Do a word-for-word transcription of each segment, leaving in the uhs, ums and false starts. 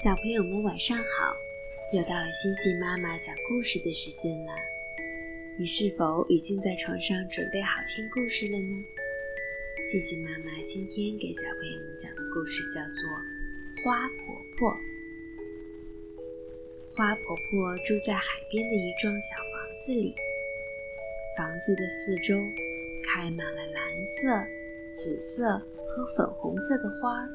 小朋友们晚上好，又到了星星妈妈讲故事的时间了。你是否已经在床上准备好听故事了呢？星星妈妈今天给小朋友们讲的故事叫做花婆婆。花婆婆住在海边的一幢小房子里，房子的四周开满了蓝色、紫色和粉红色的花。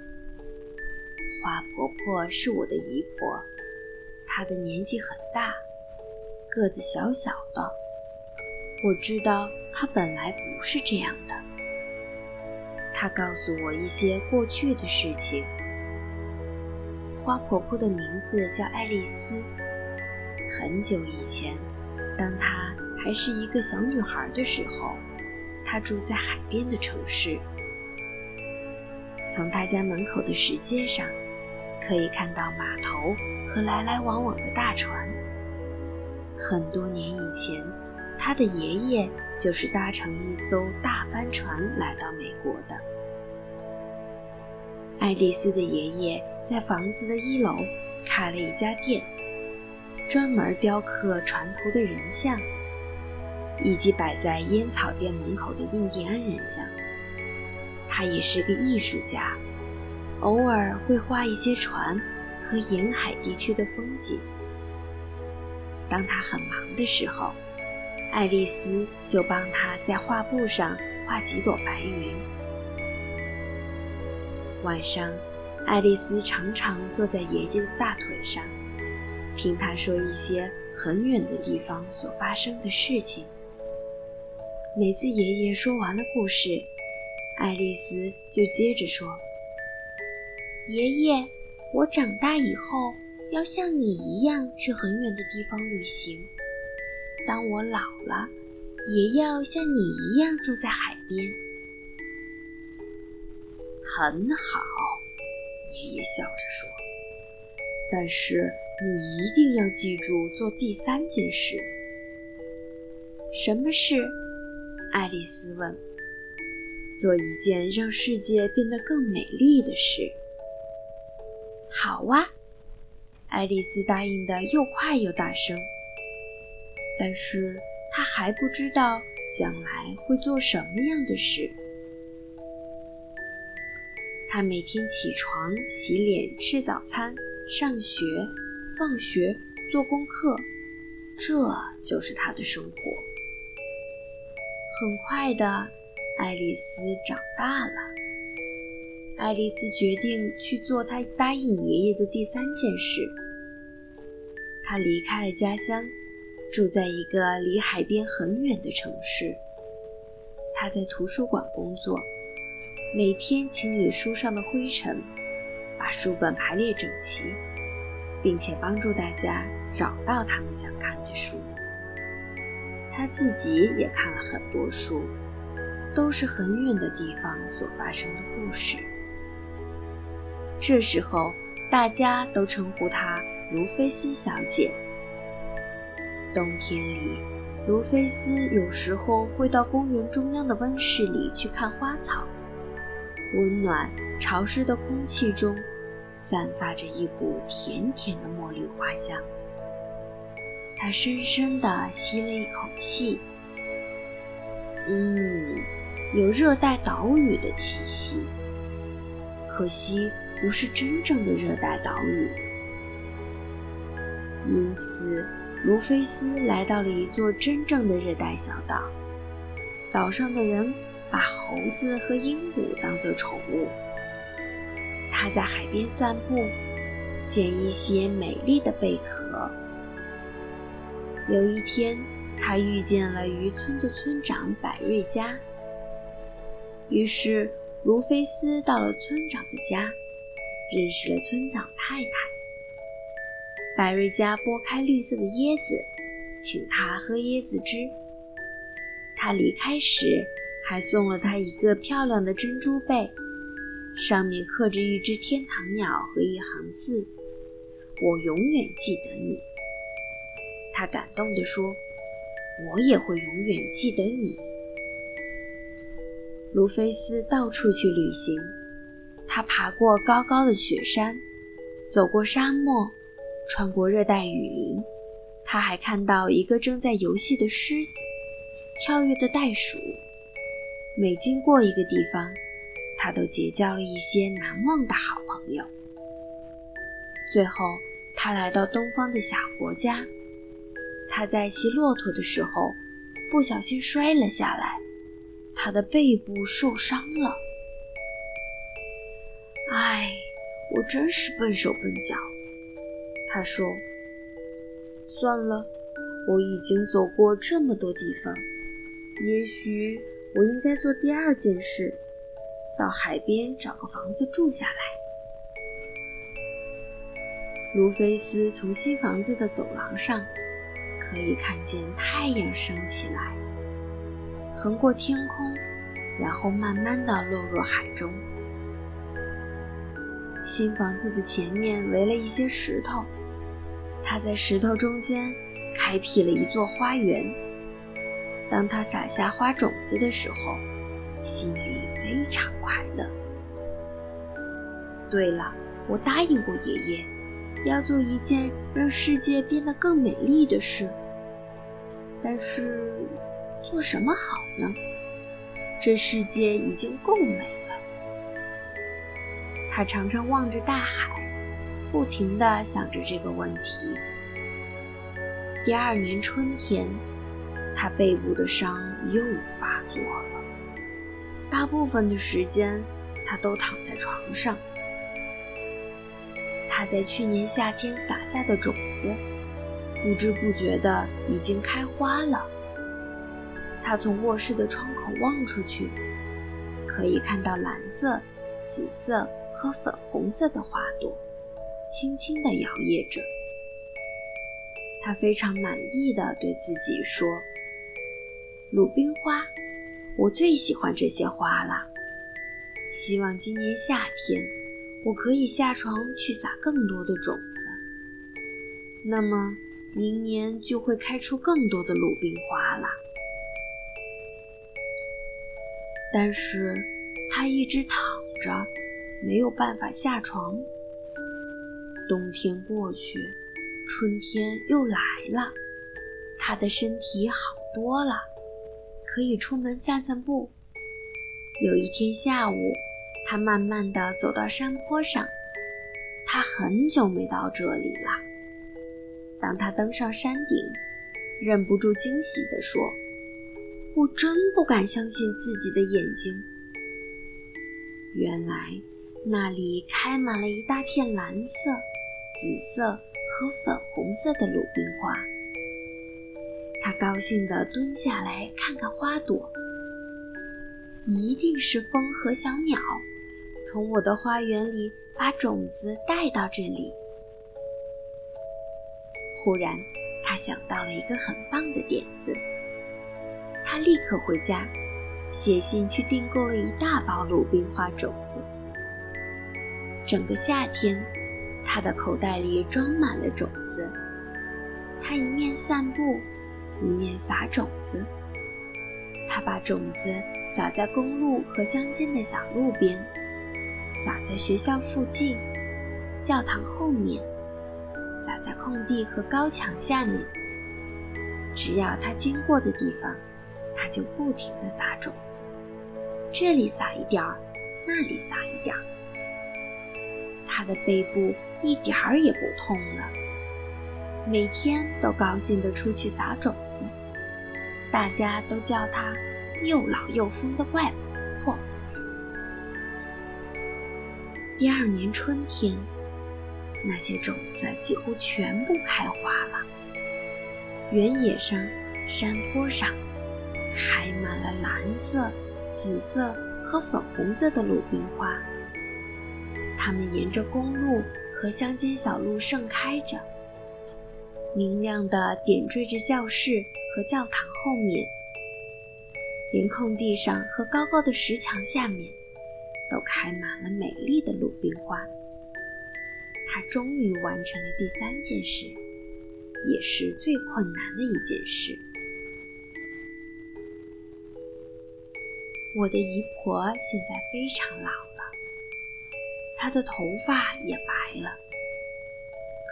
花婆婆是我的姨婆，她的年纪很大，个子小小的。我知道她本来不是这样的。她告诉我一些过去的事情。花婆婆的名字叫爱丽丝。很久以前，当她还是一个小女孩的时候，她住在海边的城市。从她家门口的石阶上，可以看到码头和来来往往的大船。很多年以前，他的爷爷就是搭乘一艘大帆船来到美国的。爱丽丝的爷爷在房子的一楼开了一家店，专门雕刻船头的人像，以及摆在烟草店门口的印第安人像。他也是个艺术家，偶尔会画一些船和沿海地区的风景。当他很忙的时候，爱丽丝就帮他在画布上画几朵白云。晚上，爱丽丝常常坐在爷爷的大腿上，听他说一些很远的地方所发生的事情。每次爷爷说完了故事，爱丽丝就接着说：爷爷，我长大以后要像你一样去很远的地方旅行。当我老了，也要像你一样住在海边。很好，爷爷笑着说，但是你一定要记住做第三件事。什么事？爱丽丝问。做一件让世界变得更美丽的事。好啊，爱丽丝答应得又快又大声。但是她还不知道将来会做什么样的事。她每天起床、洗脸、吃早餐、上学、放学、做功课，这就是她的生活。很快的，爱丽丝长大了。爱丽丝决定去做她答应爷爷的第三件事。她离开了家乡，住在一个离海边很远的城市。她在图书馆工作，每天清理书上的灰尘，把书本排列整齐，并且帮助大家找到他们想看的书。她自己也看了很多书，都是很远的地方所发生的故事。这时候，大家都称呼她卢菲斯小姐。冬天里，卢菲斯有时候会到公园中央的温室里去看花草。温暖潮湿的空气中散发着一股甜甜的茉莉花香。她深深地吸了一口气，嗯，有热带岛屿的气息，可惜不是真正的热带岛屿。因此卢菲斯来到了一座真正的热带小岛，岛上的人把猴子和鹦鹉当作宠物。他在海边散步，捡一些美丽的贝壳。有一天，他遇见了渔村的村长百瑞佳，于是卢菲斯到了村长的家，认识了村长太太。百瑞佳剥开绿色的椰子，请他喝椰子汁。他离开时还送了他一个漂亮的珍珠贝，上面刻着一只天堂鸟和一行字：我永远记得你。他感动地说：我也会永远记得你。卢菲斯到处去旅行，他爬过高高的雪山， 走过沙漠，穿过热带雨林，他还看到一个正在游戏的狮子，跳跃的袋鼠。每经过一个地方，他都结交了一些难忘的好朋友。最后，他来到东方的小国家。他在骑骆驼的时候，不小心摔了下来，他的背部受伤了。唉，我真是笨手笨脚，他说。算了，我已经走过这么多地方，也许我应该做第二件事，到海边找个房子住下来。卢菲斯从新房子的走廊上可以看见太阳升起来，横过天空，然后慢慢地落入海中。新房子的前面围了一些石头，他在石头中间开辟了一座花园。当他撒下花种子的时候，心里非常快乐。对了，我答应过爷爷，要做一件让世界变得更美丽的事。但是，做什么好呢？这世界已经够美了。他常常望着大海，不停地想着这个问题。第二年春天，他背部的伤又发作了。大部分的时间，他都躺在床上。他在去年夏天撒下的种子，不知不觉地已经开花了。他从卧室的窗口望出去，可以看到蓝色、紫色和粉红色的花朵轻轻地摇曳着。他非常满意地对自己说：鲁冰花，我最喜欢这些花了。希望今年夏天我可以下床去撒更多的种子，那么明年就会开出更多的鲁冰花了。但是他一直躺着，没有办法下床。冬天过去，春天又来了，他的身体好多了，可以出门散散步。有一天下午，他慢慢地走到山坡上，他很久没到这里了。当他登上山顶，忍不住惊喜地说：我真不敢相信自己的眼睛。原来那里开满了一大片蓝色、紫色和粉红色的鲁冰花。他高兴地蹲下来看看花朵，一定是风和小鸟从我的花园里把种子带到这里。忽然，他想到了一个很棒的点子，他立刻回家，写信去订购了一大包鲁冰花种子。整个夏天，他的口袋里装满了种子。他一面散步，一面撒种子。他把种子撒在公路和乡间的小路边，撒在学校附近、教堂后面，撒在空地和高墙下面。只要他经过的地方，他就不停地撒种子，这里撒一点儿，那里撒一点儿。他的背部一点儿也不痛了，每天都高兴地出去撒种子。大家都叫他又老又疯的怪婆婆。第二年春天，那些种子几乎全部开花了。原野上、山坡上开满了蓝色、紫色和粉红色的鲁冰花，它们沿着公路和乡间小路盛开着，明亮地点缀着教室和教堂后面，连空地上和高高的石墙下面都开满了美丽的鲁冰花。他终于完成了第三件事，也是最困难的一件事。我的姨婆现在非常老了，她的头发也白了，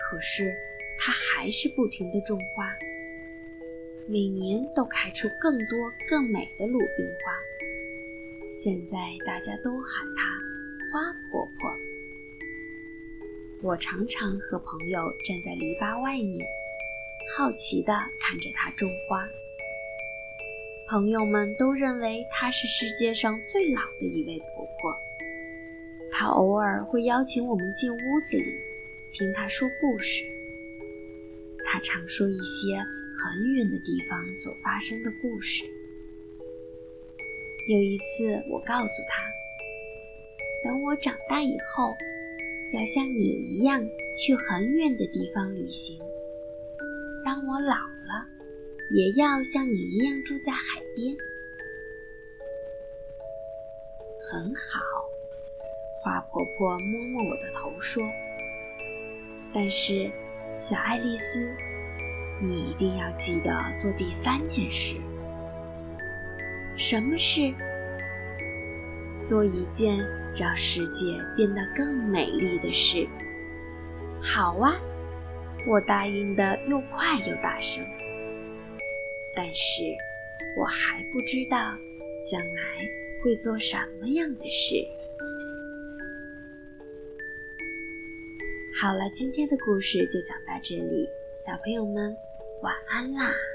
可是他还是不停地种花，每年都开出更多更美的鲁冰花。现在大家都喊她花婆婆。我常常和朋友站在篱笆外面，好奇地看着她种花。朋友们都认为她是世界上最老的一位婆婆。她偶尔会邀请我们进屋子里，听她说故事。她常说一些很远的地方所发生的故事。有一次，我告诉她，等我长大以后，要像你一样去很远的地方旅行。当我老了，也要像你一样住在海边。很好，花婆婆摸摸我的头说，但是小爱丽丝，你一定要记得做第三件事。什么事？做一件让世界变得更美丽的事。好啊，我答应的又快又大声。但是我还不知道将来会做什么样的事。好了，今天的故事就讲到这里，小朋友们晚安啦。